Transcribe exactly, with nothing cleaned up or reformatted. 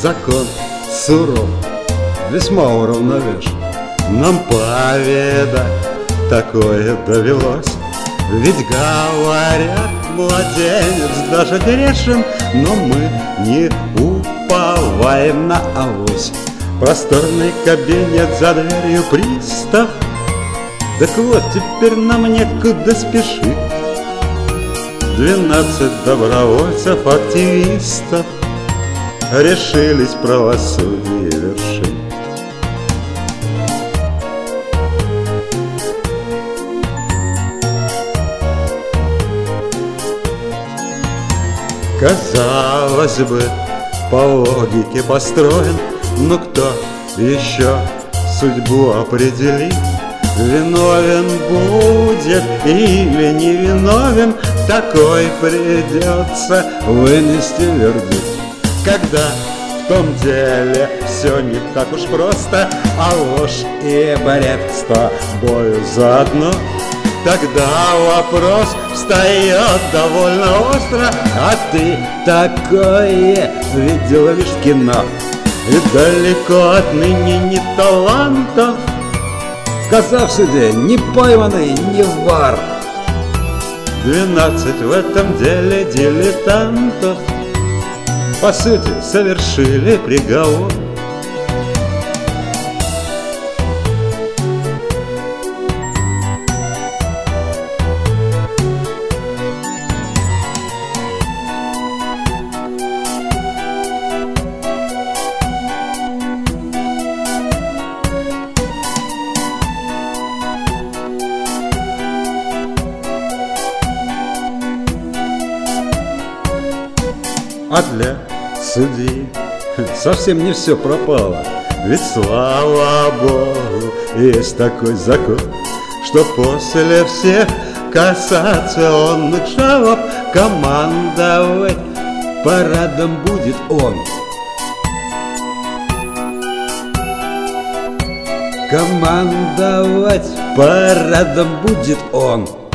закон суров, весьма уравновешен. Нам повидать такое довелось. Ведь говорят, младенец даже грешен, но мы не уповаем на авось. Просторный кабинет, за дверью пристав. Так вот, теперь нам некуда спешить. Двенадцать добровольцев-активистов решились правосудие вершить. Казалось бы, по логике построен, но кто еще судьбу определит? Виновен будет или невиновен, такой придется вынести вердикт. Когда в том деле все не так уж просто, а ложь и бред с тобою заодно, тогда вопрос встает довольно остро: а ты такое видела лишь в кино? И далеко отныне не талантов, сказав в суде, не пойманный, не вар. Двенадцать в этом деле дилетантов по сути совершили приговор. А для судьи совсем не все пропало. Ведь, слава Богу, есть такой закон, что после всех кассационных жалоб командовать парадом будет он. Командовать парадом будет он.